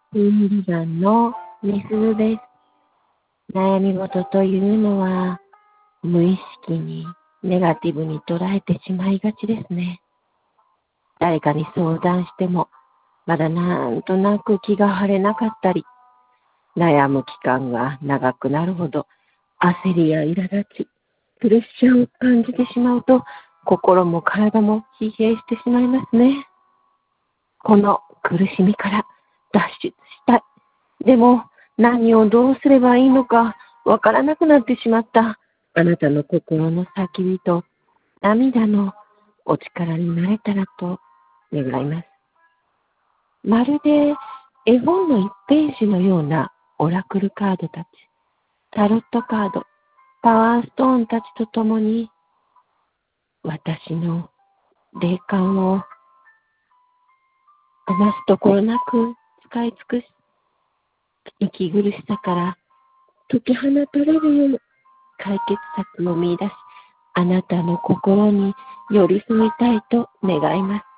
12番のみすずです。悩み事というのは、無意識にネガティブに捉えてしまいがちですね。誰かに相談しても、まだなんとなく気が晴れなかったり、悩む期間が長くなるほど、焦りや苛立ち、プレッシャーを感じてしまうと、心も体も疲弊してしまいますね。この苦しみから脱出したい。でも何をどうすればいいのかわからなくなってしまったあなたの心の叫びと涙のお力になれたらと願います。まるで絵本の1ページのようなオラクルカードたち、タロットカード、パワーストーンたちとともに私の霊感を余すところなく使い尽くし、息苦しさから解き放たれるように解決策を見出し、あなたの心に寄り添いたいと願います。